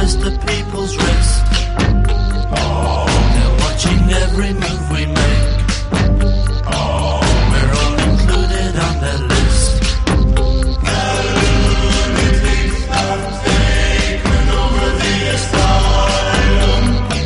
twist the people's wrist. They're watching every move we make. We're all included on their list. The lunatics have taken over the asylum.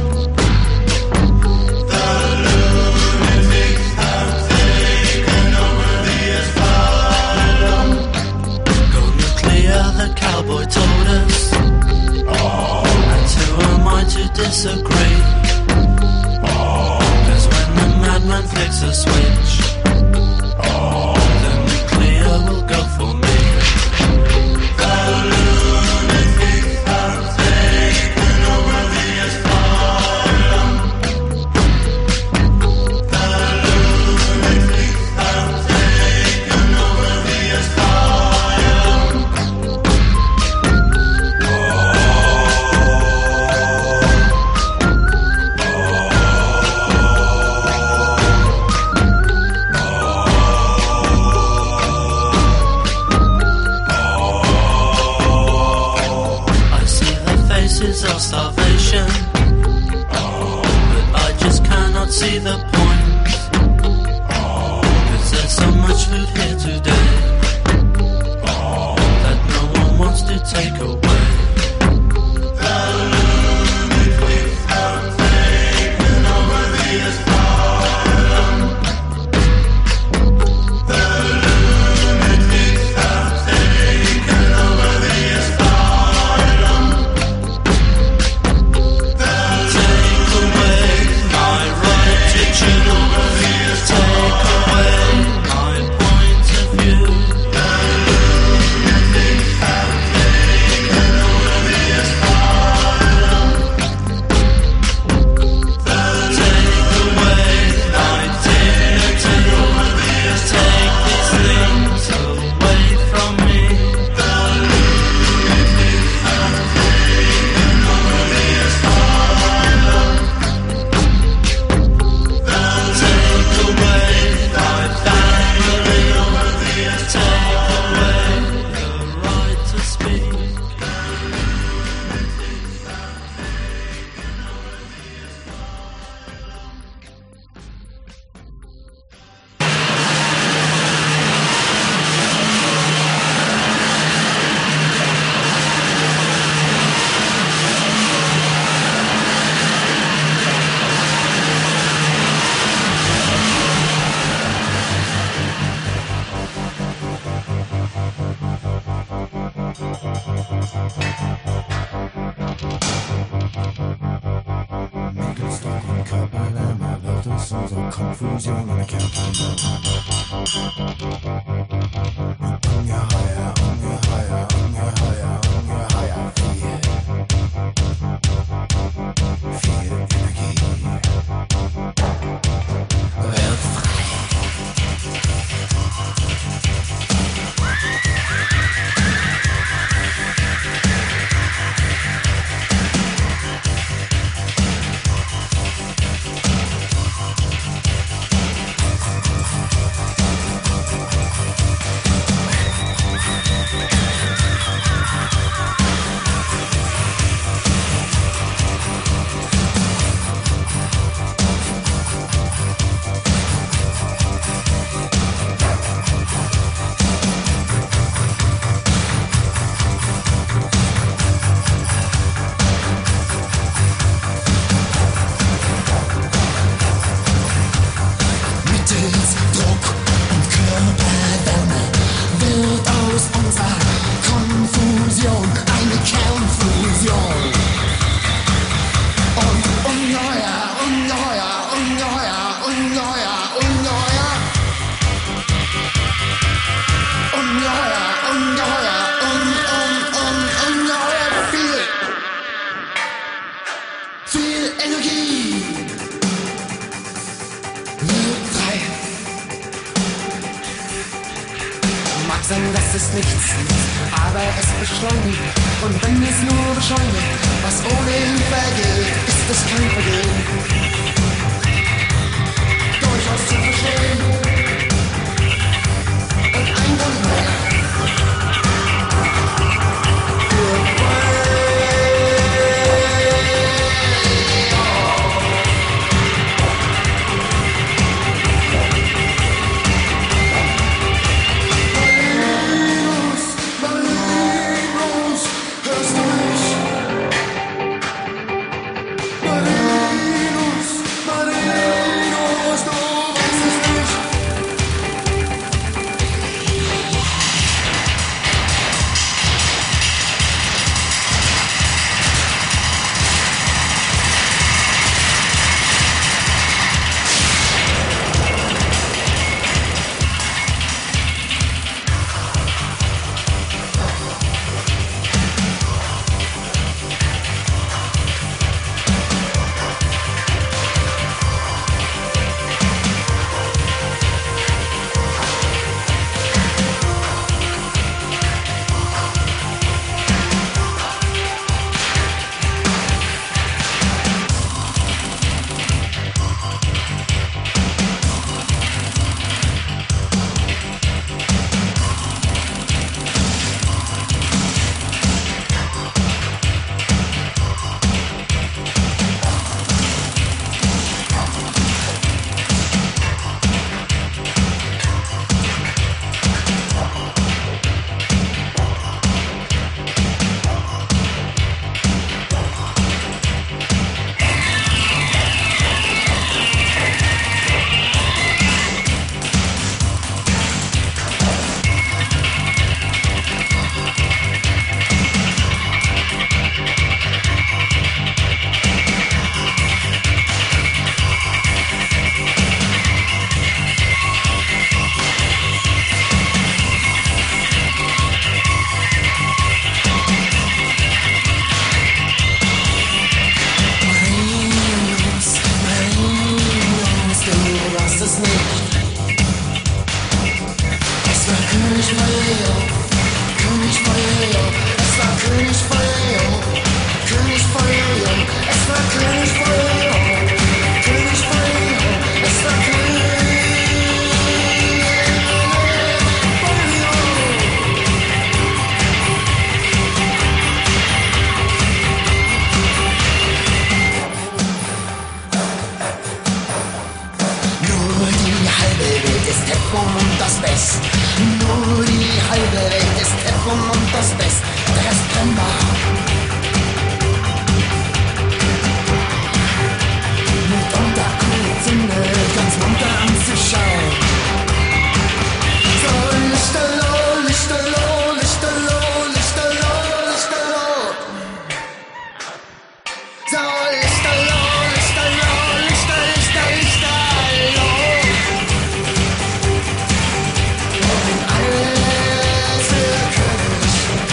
The lunatics have taken over the asylum. Go nuclear, the cowboy told us. And who am I to disagree? 'Cause when the madman flicks a switch, the nuclear will go for me. The lunatics have taken over the asylum. The lunatics have taken over the asylum. I see the faces of starvation, but I just cannot see the point. 'Cause there's so much food here today that no one wants to take away. The lunatics have taken over the asylum. The lunatics have taken over the asylum. Take away my right to choose. Take away my point of view. The lunatics have taken over the asylum. Take away my dignity. Take these things away from me. The lunatics have taken over the asylum. Take away my family. Take away the right to speak. Mittelstock und Körperlärme wird es unsere Konfusion erkennen. Ungeheuer, ungeheuer, ungeheuer, ungeheuer viel Energie. Wird frei. Mittels Druck und Körperwärme wird aus unserer Konfusion eine Kernfusion. Und ungeheuer, ungeheuer, ungeheuer, ungeheuer, ungeheuer. Ungeheuer, ungeheuer, ungeheuer viel Energie. Wird frei. Mag sein, das ist nichts, aber es beschleunigt. Und wenn es nur beschleunigt, was ohnehin vergeht, ist es kein Vergehen. Durchaus zu verstehen. Und ein Wunder. Wird frei. So Lichterloh, Lichterloh, Lichter, Lichter, Lichterloh. Und alles für König.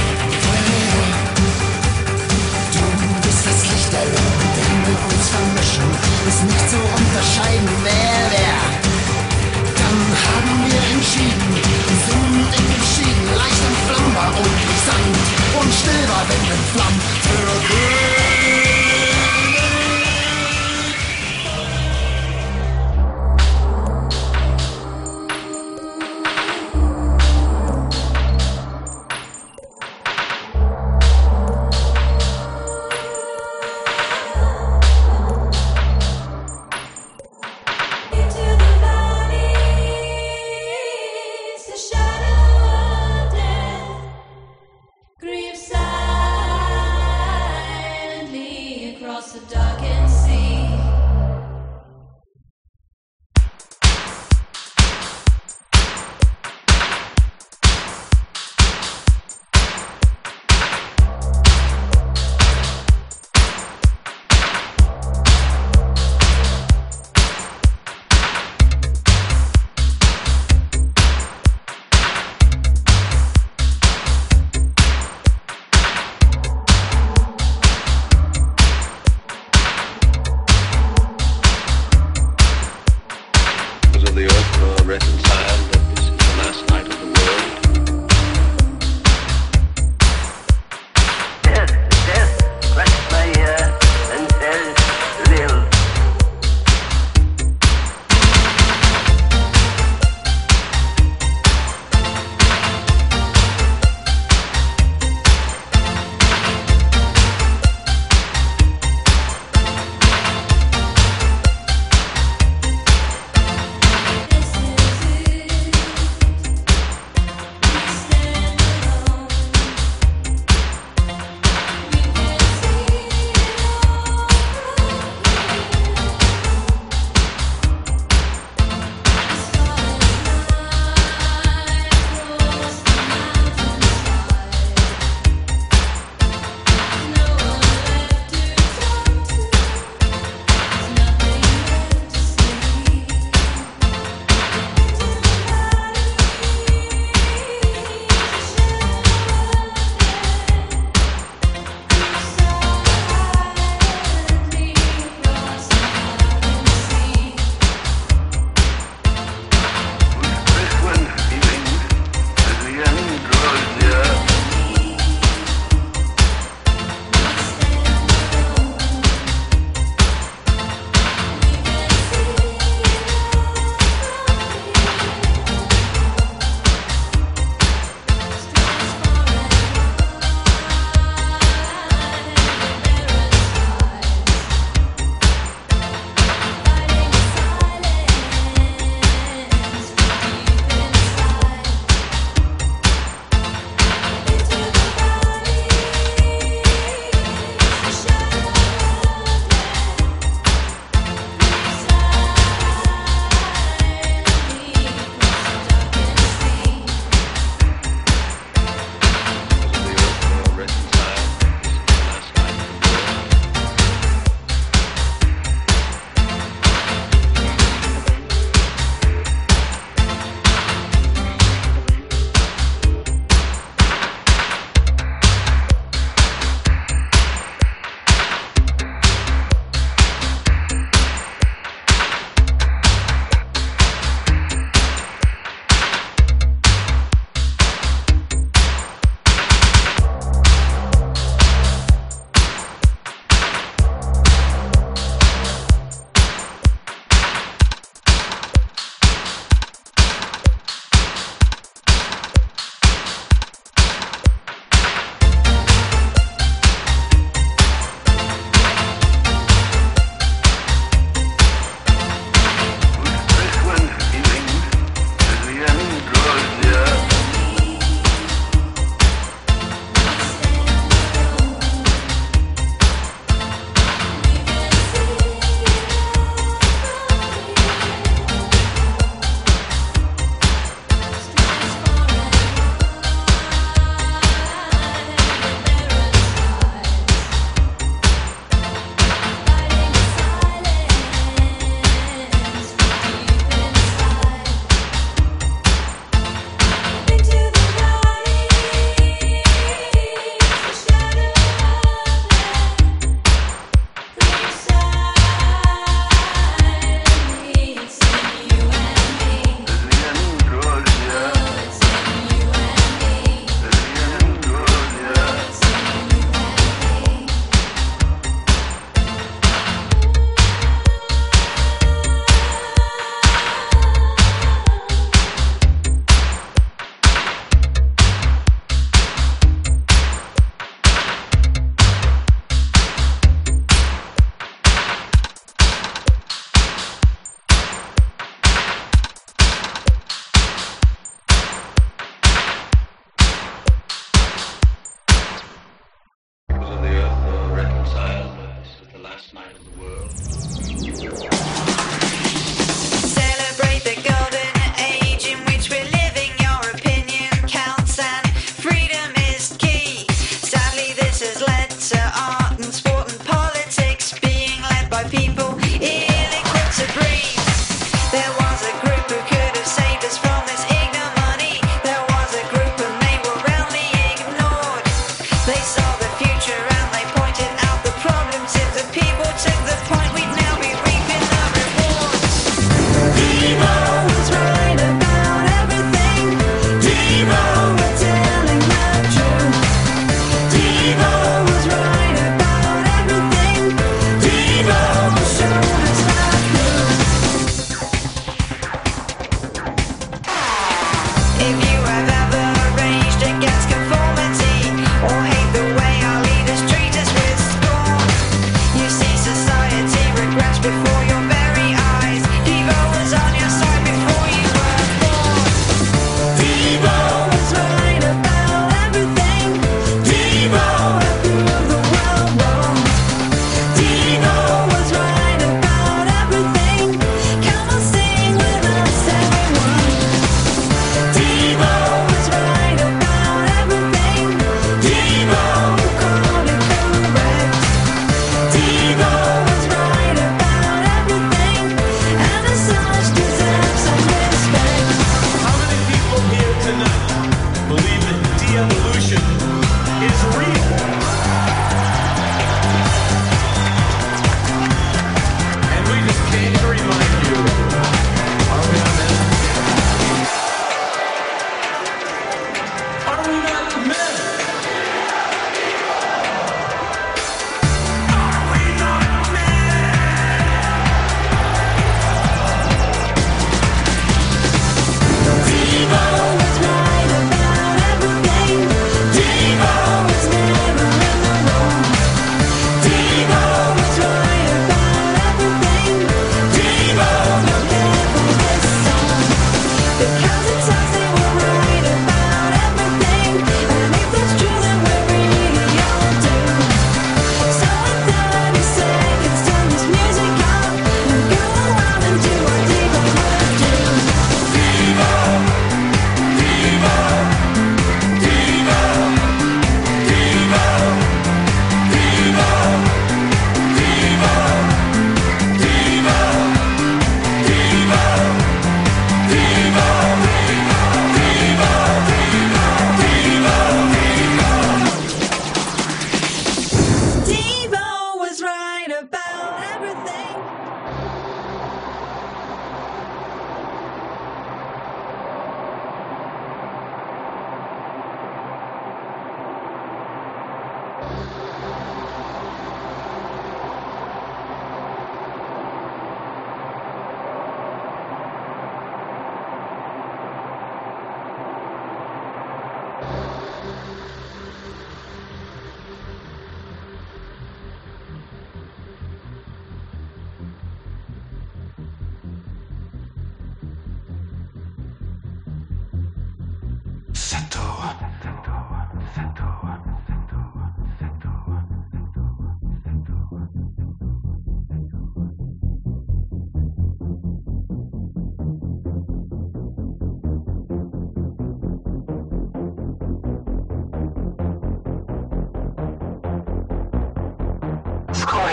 Du bist das Lichterloh, wenn wir uns vermischen, ist nicht zu unterscheiden, wer. Dann haben wir entschieden, sind entschieden, leicht entflammbar und wie Sand und still war, wenn Flammen für König. Shadow of death, grief silent.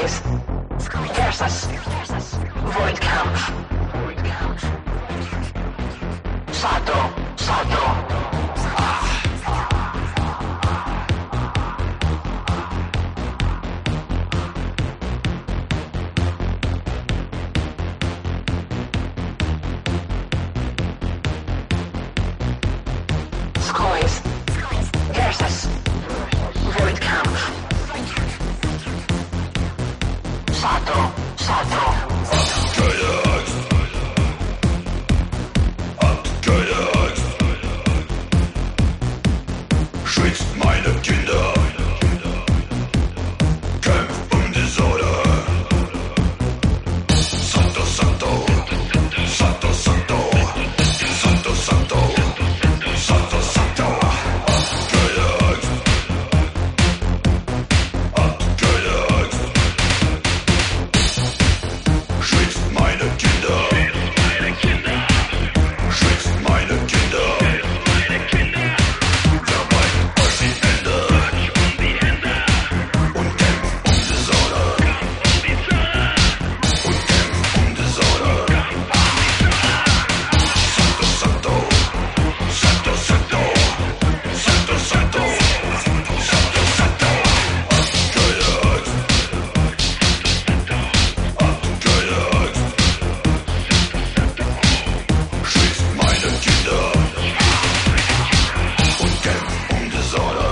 Skulls versus Voidkampf. Sato. Skulls versus Voidkampf. Sato. Abgehört. Schützt meine Kinder. Kämpft um die Sonne. Santo, Santo. Santo, Santo. Santo, Santo. Santo, Santo. Abgehört. Abgehört. Schützt meine Kinder. Schützt meine Kinder. Verbeugt euch die Hände. Und kämpft um die Sonne. Und kämpft um die Sonne. Santo, Santo. Santo, Santo. Santo, Santo. Santo, Santo. Abgehört. Abgehört. Schützt meine Kinder. Und kämpft um die Sonne.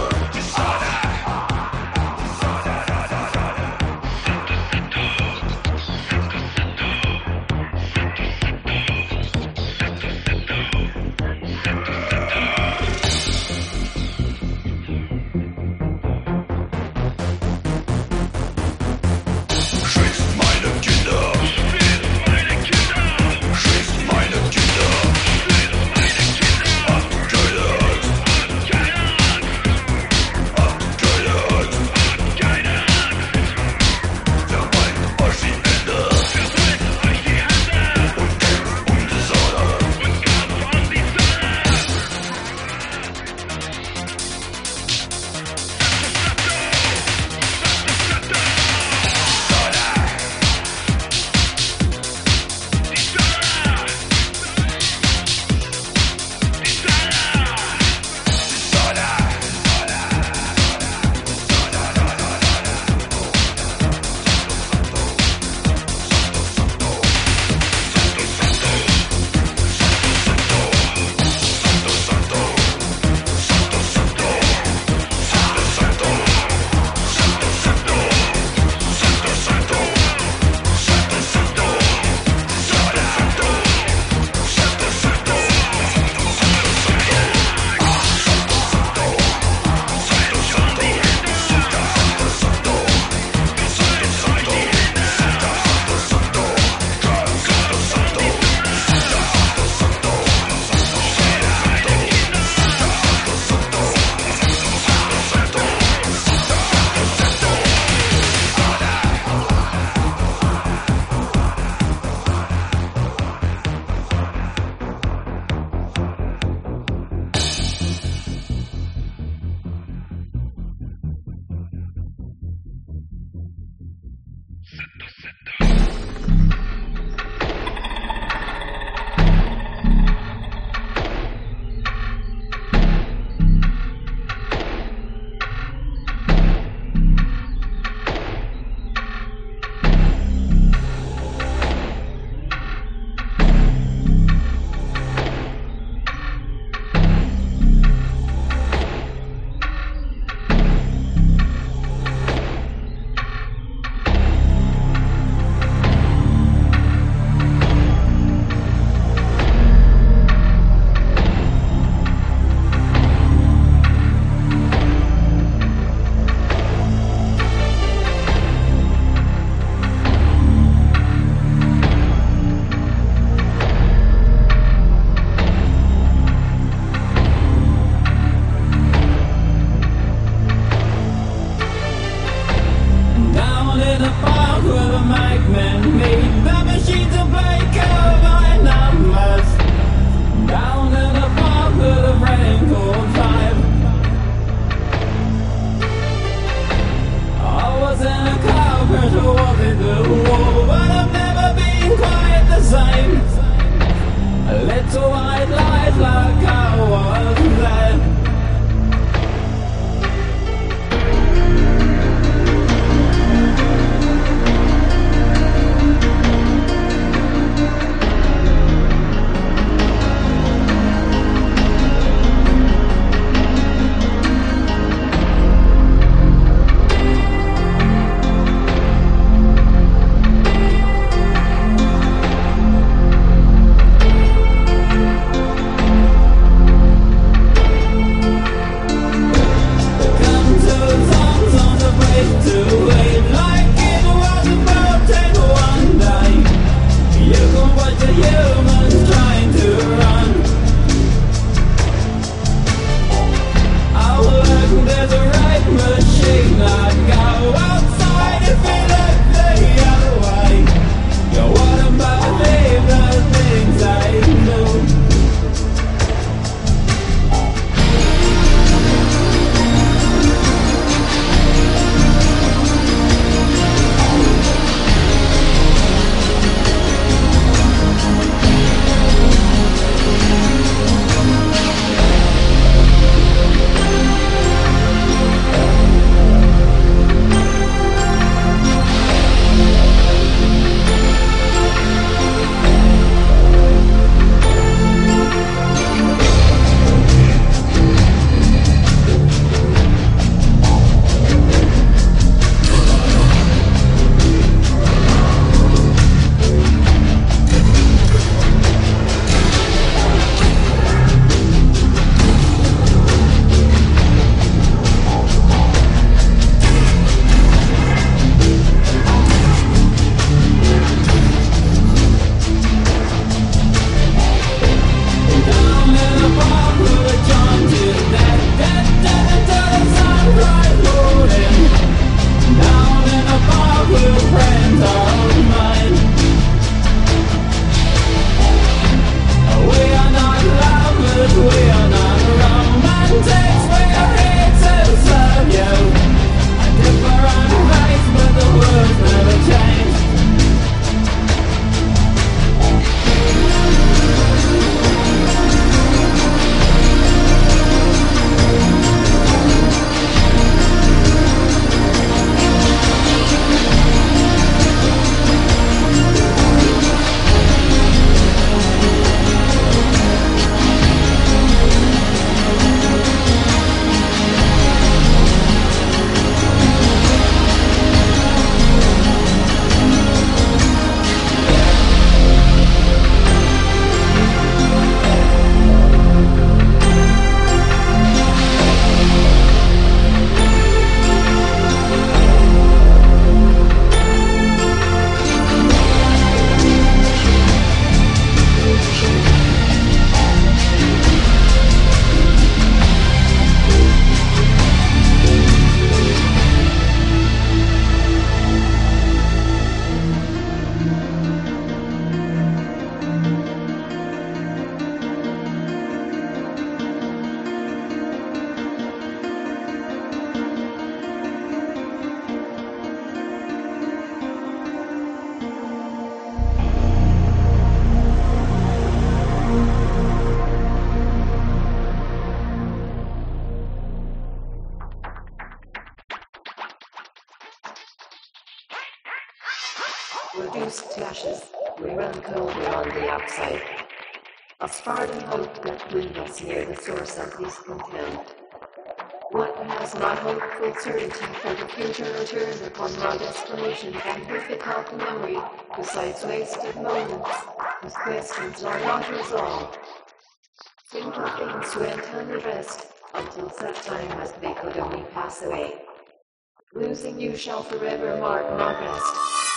Schützt meine Kinder. Schützt meine Kinder. Abgehört. Abgehört. Verbeugt euch die Hände. Und kämpft um die Sonne. Pressure Reduced to ashes, we run coldly on the outside. A Spartan hope that dwindles near the source of this contempt. What has not hopeful certainty for the future returned upon my destination and difficult memory, besides wasted moments, whose questions are not resolved. Simple things went unaddressed until such time as they could only pass away. Losing you shall forever mark my rest.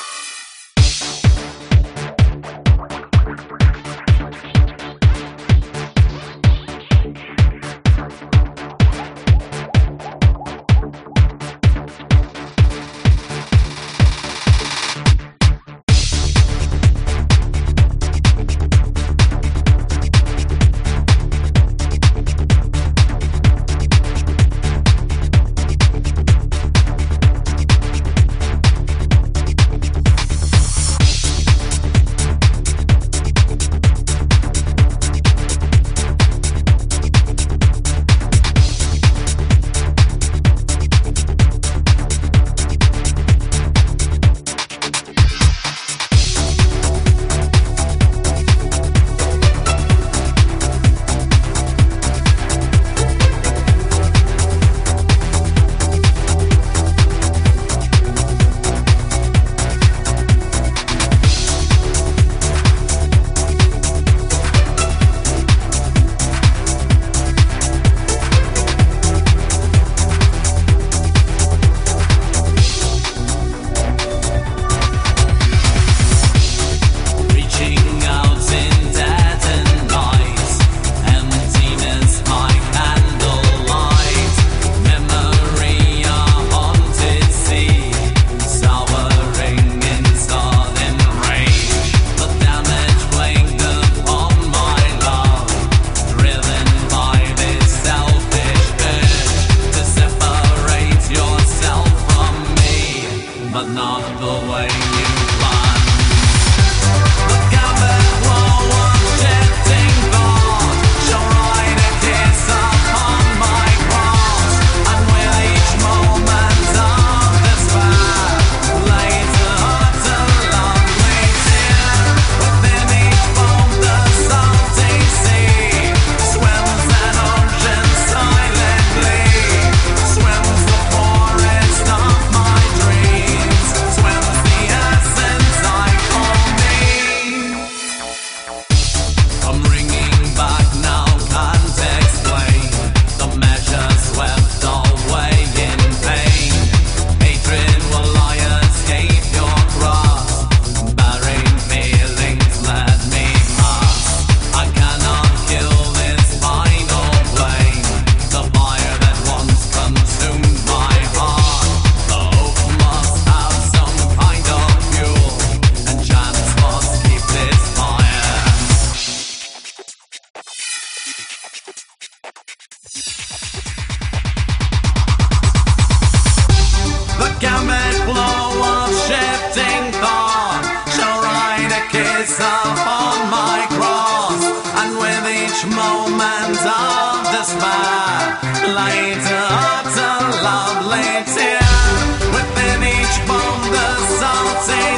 Moment of despair, later utter lovely tear. Within each bone the salty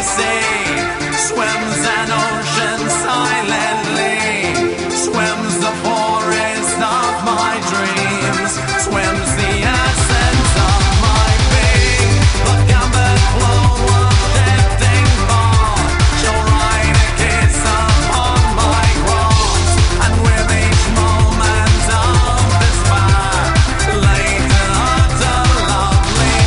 sea swims an ocean silently, swims the forest of my dreams, swims the essence of my being. The gambit flow of shifting thought shall write a kiss upon my cross, and with each moment of despair, later utter lovely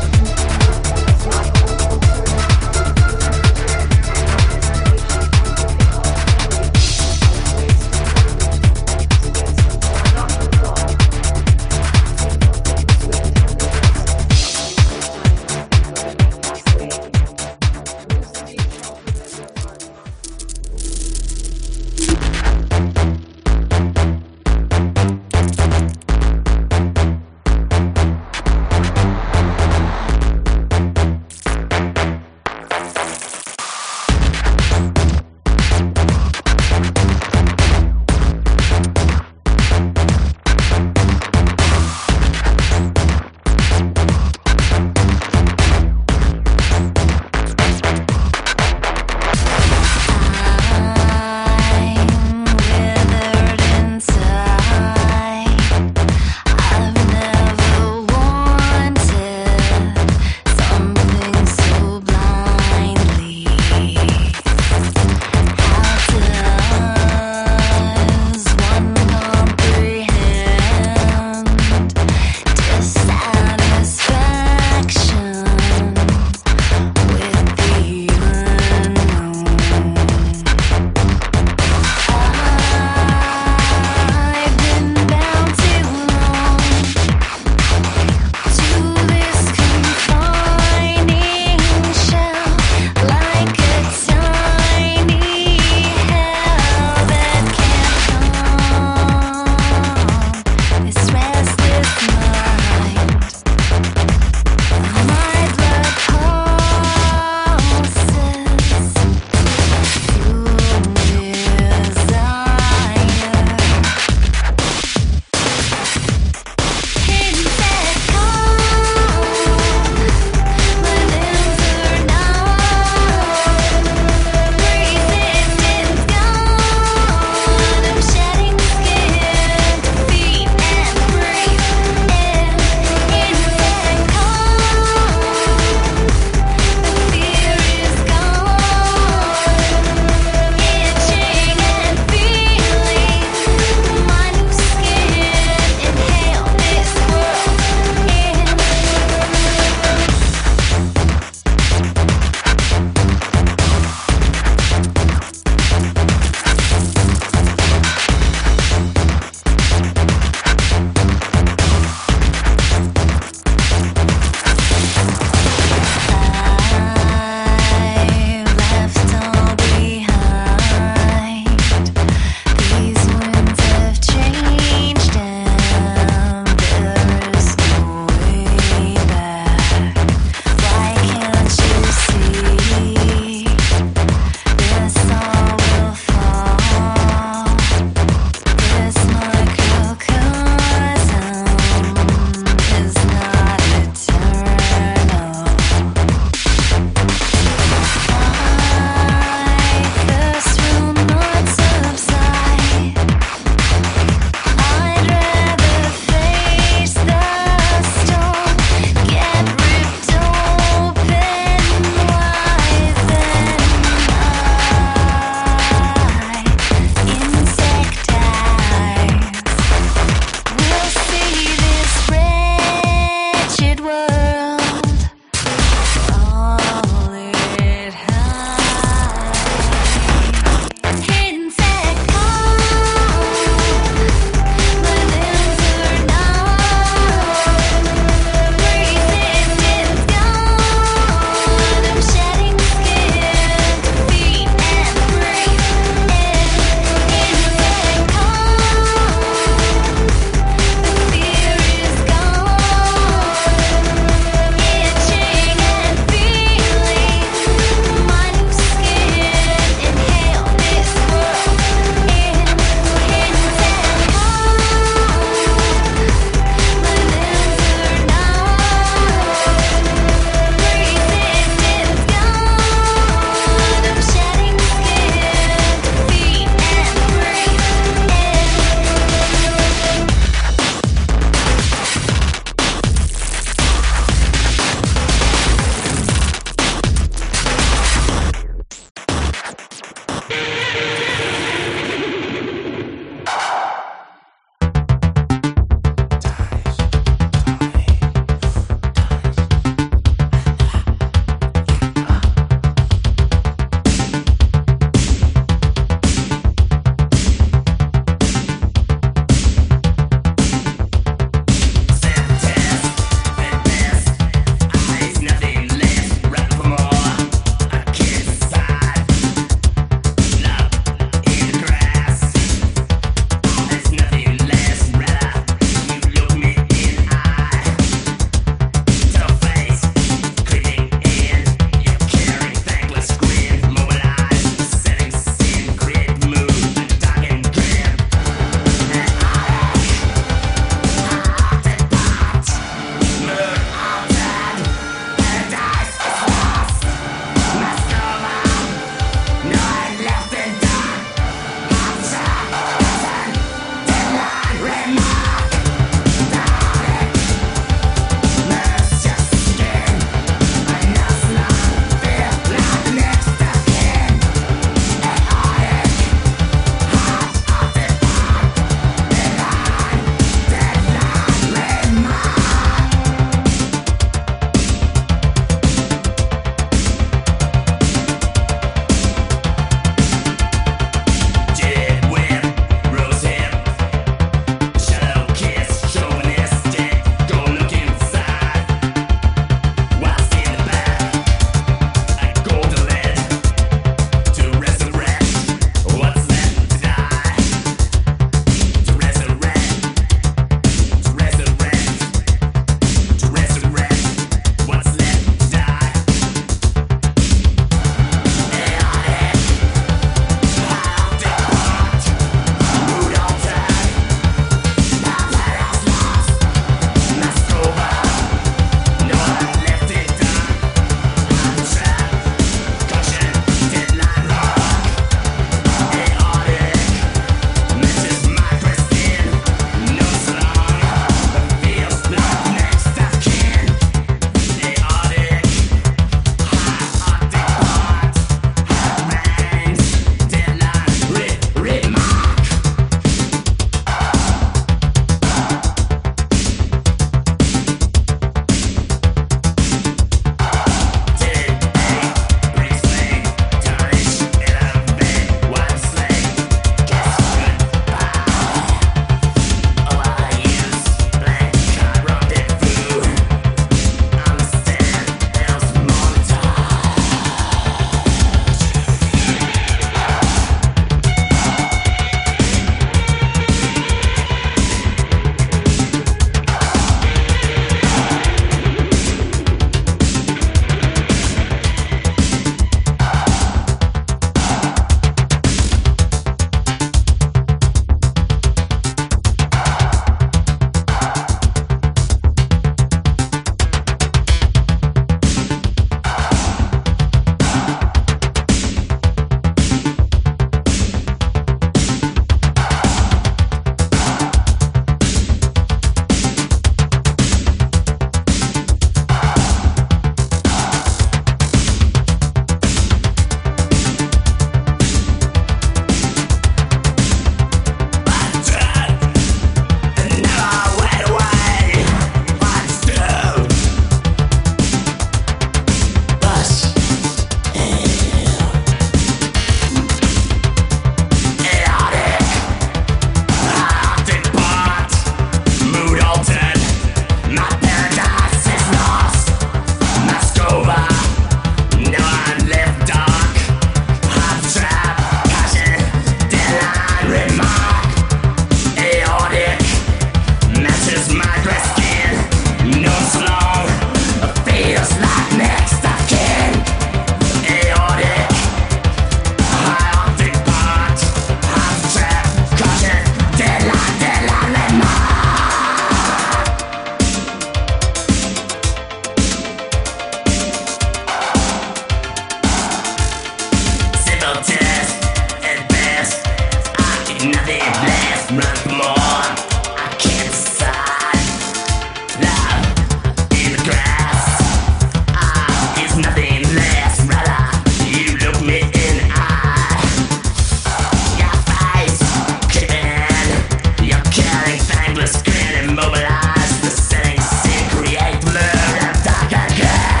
run for more. I can't decide. Love in the grass. Is nothing less. Rather, you look me in the eye. Your face kicking. You're killing thankless grin. Immobilize the setting sin. Create the mood of dark again.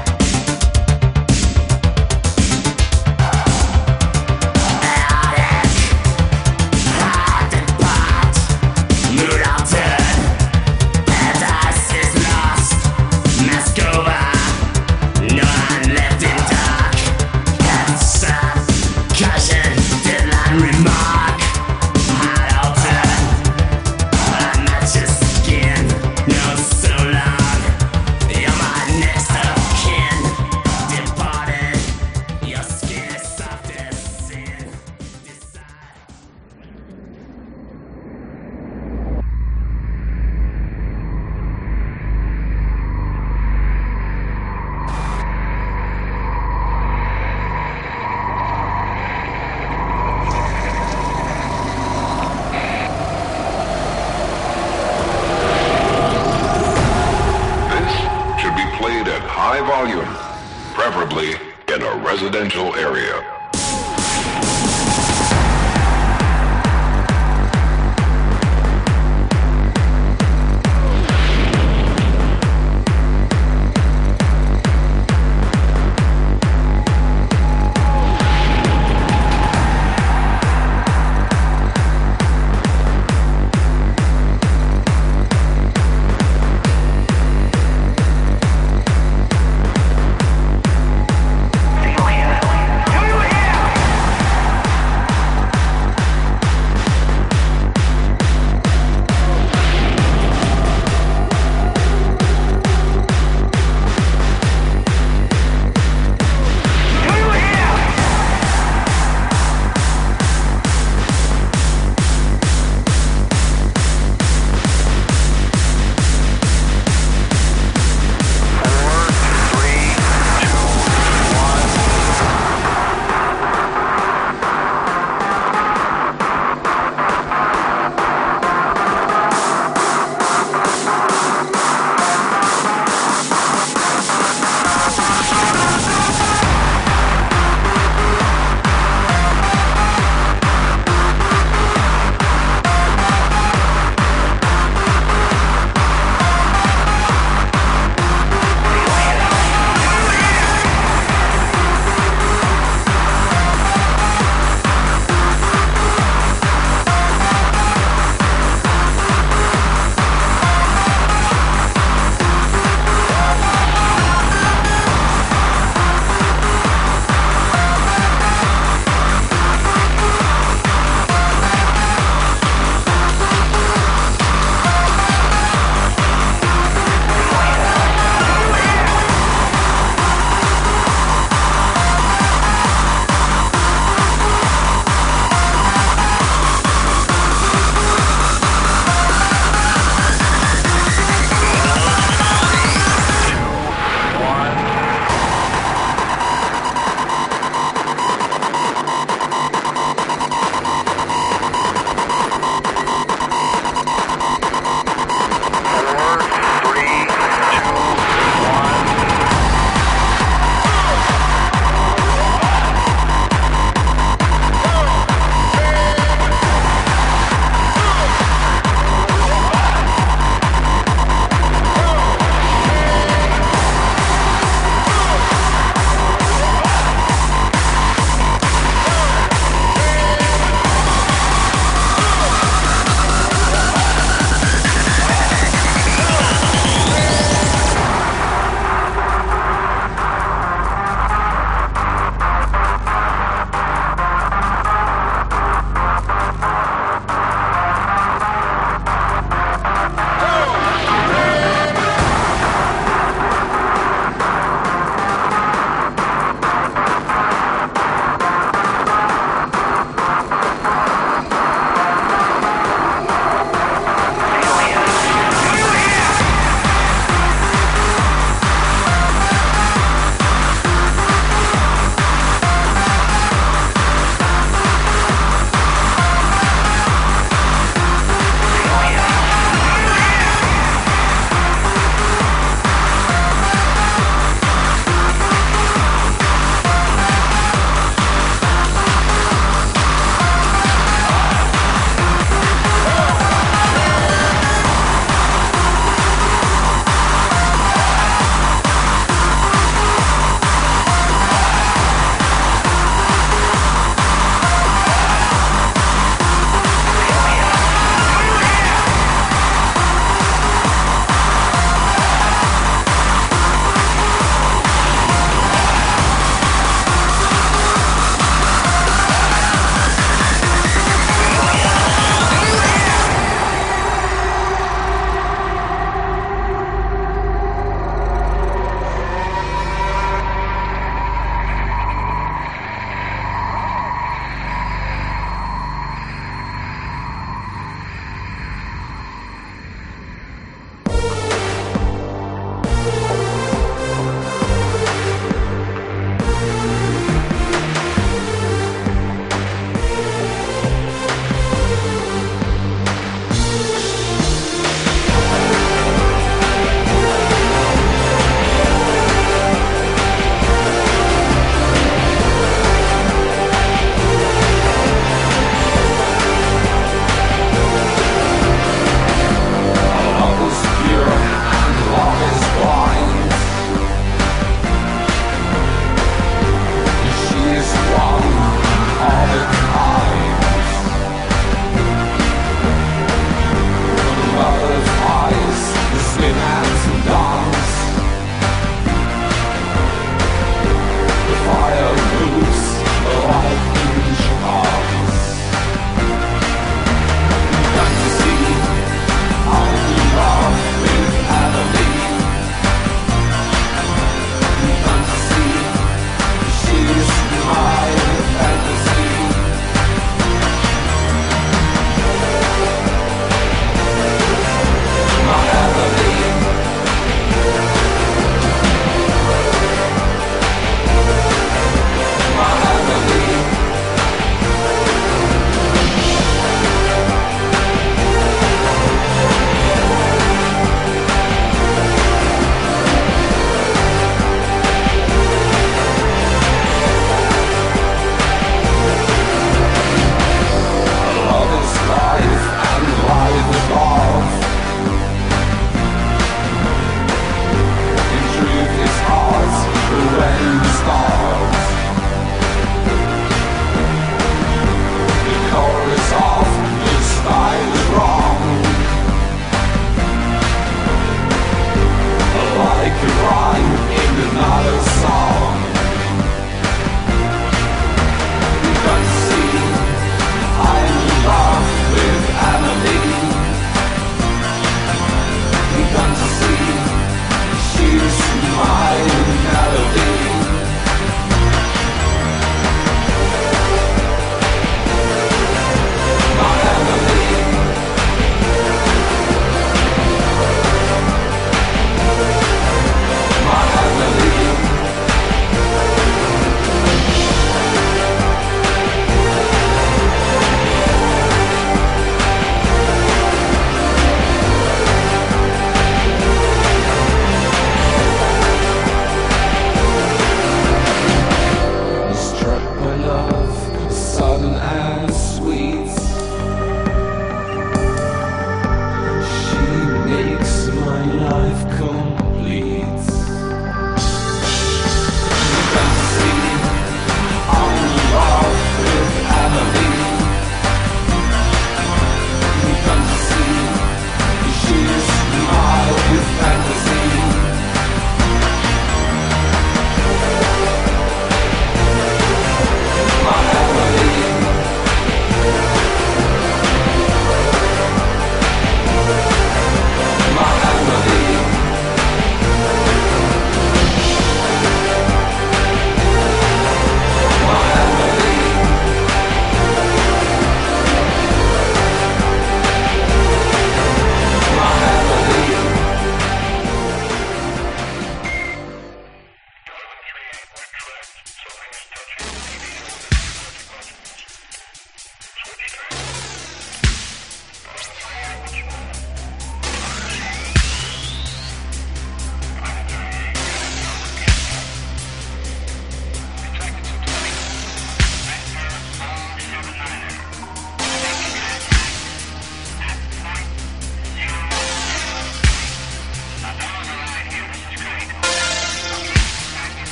Mood altered, paradise is lost. Mask over, no one left in dark. Path stop, caution, deadline remark. Heart altered, I'm not your skin. No, so long. You're my next of kin. Departed, your skin is soft as sin. Decide. This should be played at high volume, preferably in a residential area. Do you hear?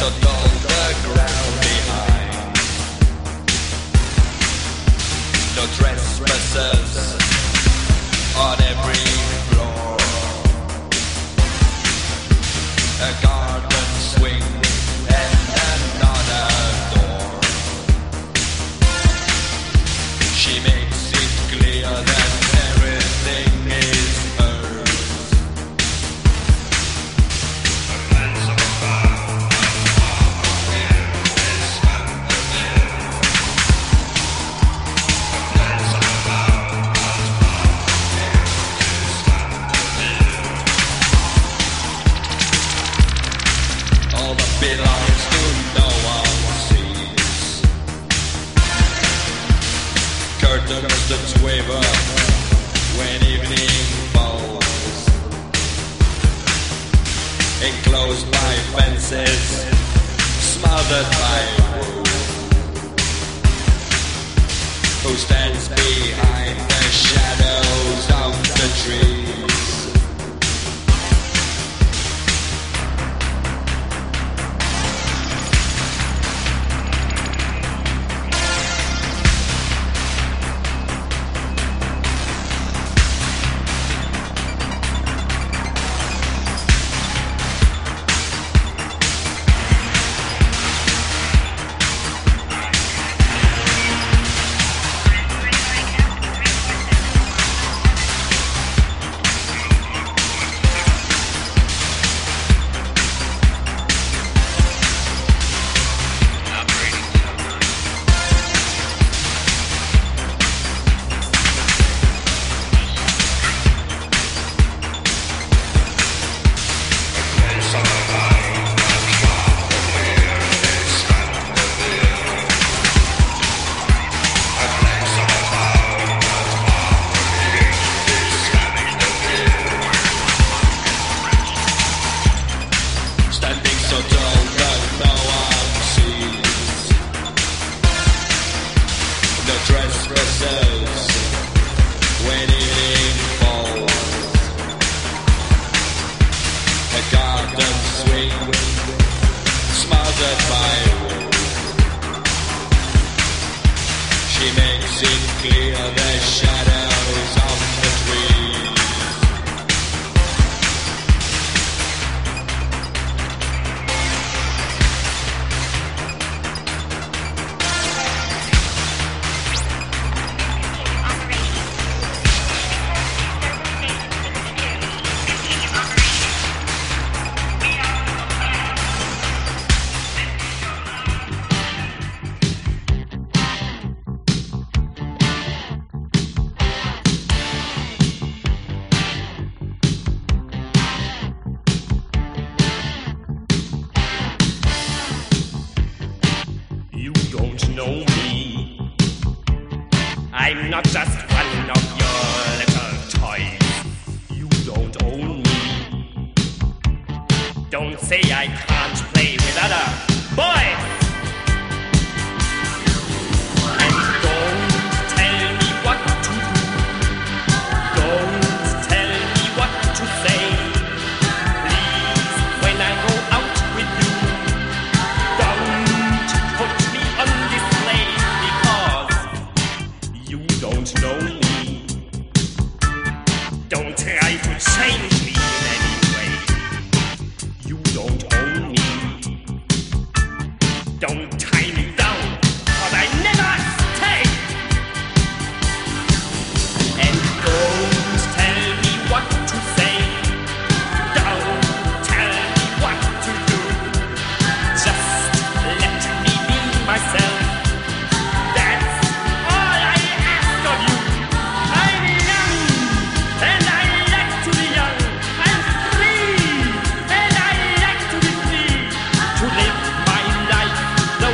all the ground behind. No trespassers on every floor. A garden swing and another door. She makes it clear that everything is hers. All that belongs to no one sees. Curtains that waver when evening falls. Enclosed by fences, smothered by walls. Who stands behind the shadows of the trees? Standing so tall that no one sees. No trespassers when evening falls. A garden swing smothered by walls. She makes it clear the shadows of the trees. You don't know me. I'm not just one of your little toys. You don't own me. Don't say I can't play with other boys. And don't tell me what to do. Don't tell me what to say. Please, when I go out with you, don't put me on display because you don't know me. Don't try to change me in any way. You don't own me. Don't tie me down, cause I never stay. And don't tell me what to say. Don't tell me what to do. Just let me be myself. That's all I ask of you. I'm young, and I like to be young. I'm free, and I like to be free. To live my life the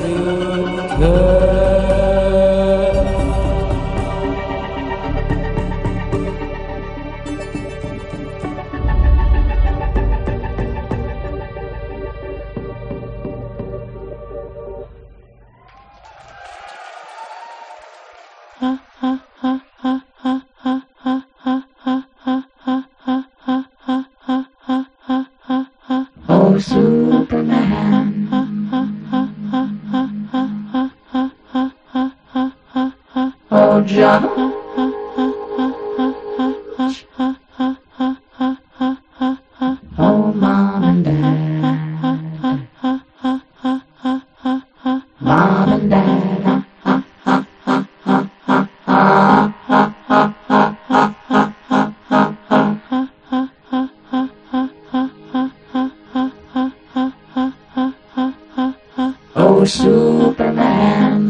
Oh, Superman. Oh, John. Oh, Mom and Dad. Mom and Dad. Oh, Superman.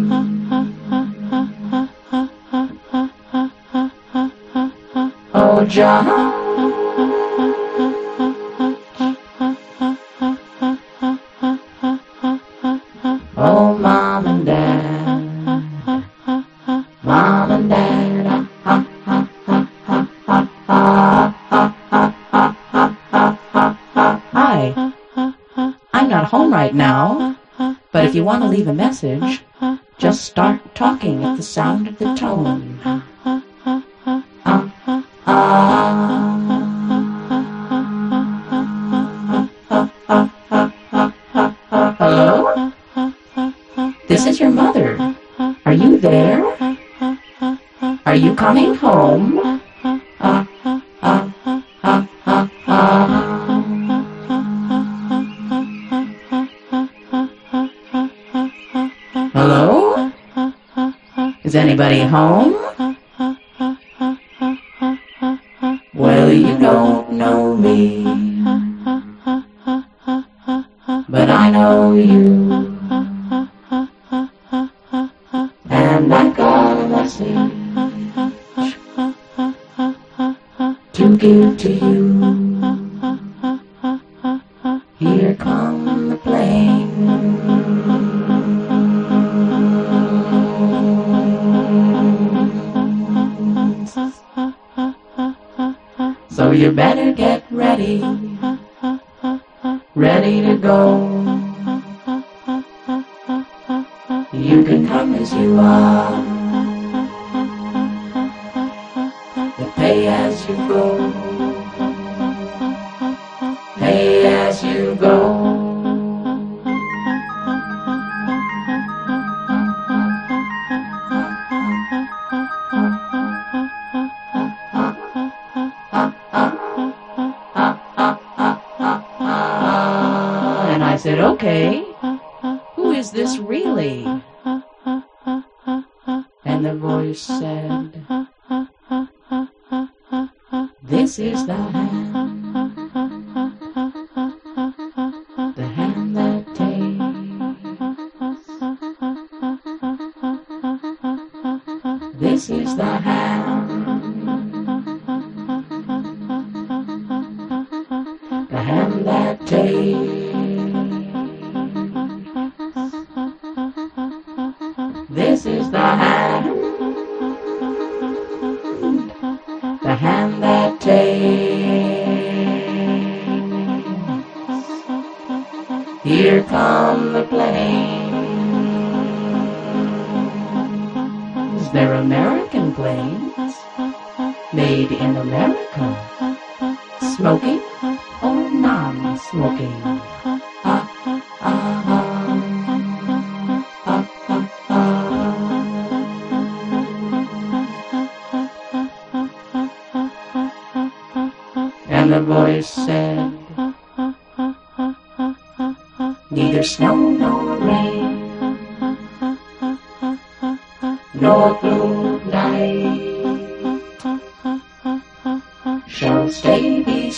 Oh, John. Oh, Mom and Dad. Mom and Dad. Hi. I'm not home right now, but if you want to leave a message, just start talking at the sound of the tone. Hello? This is your mother. Are you there? Are you coming home? Hello? Is anybody home? Well, you don't know me, but I know you, and I've got a message to give to you. Here come the planes, so you better get ready, ready to go. You can come as you are, you pay as you go, pay as you go. And I said, okay, who is this really? And the voice said, this is the hand that takes. This is the hand that takes. This is the hand that takes. Here come the planes. They're American planes, made in America. Smoking or non-smoking? And the voice said, neither snow nor rain, nor blue night shall stay these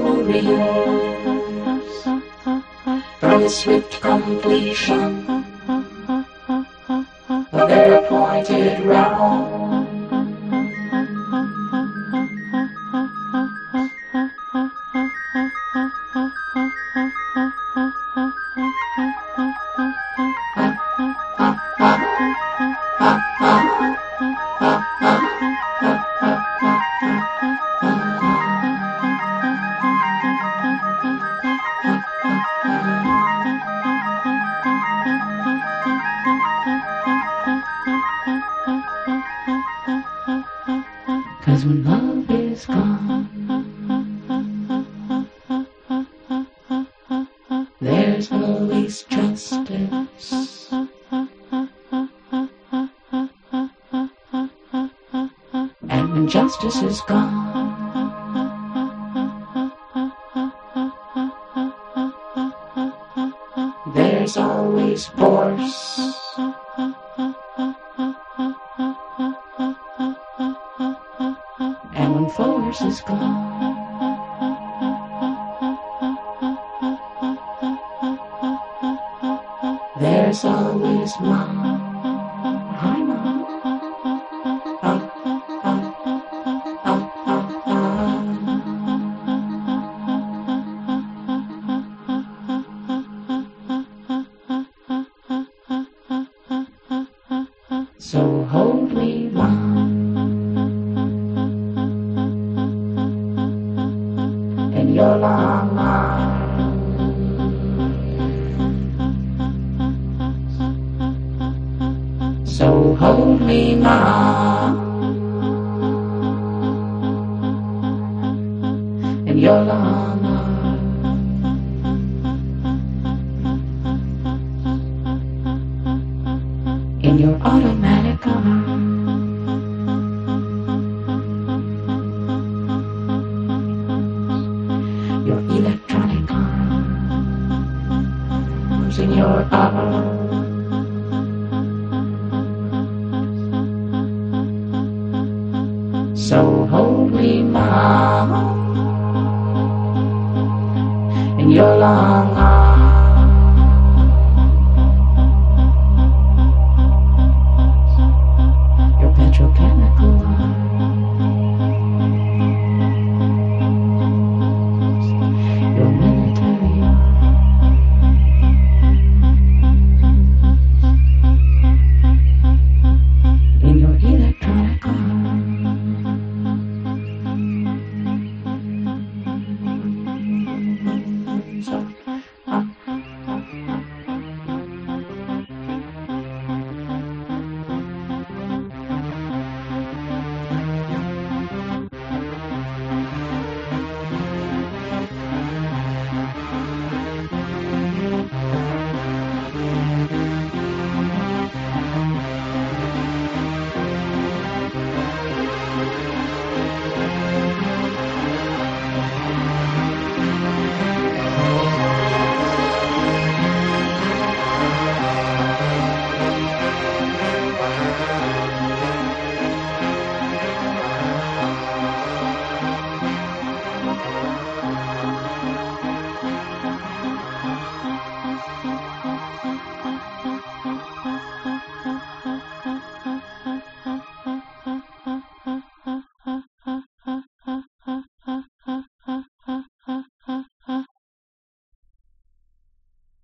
couriers from the swift completion of their appointed route. 'Cause when love is gone, there's always justice. And when justice is gone, there's always force. And when force is gone, there's always mom. Hi, mom. So hold me, mom, in your long arms. So hold me, mom, in your long arms. In your automatic arms. Your electronic arms. In your arms. So hold me, mom, in your arms.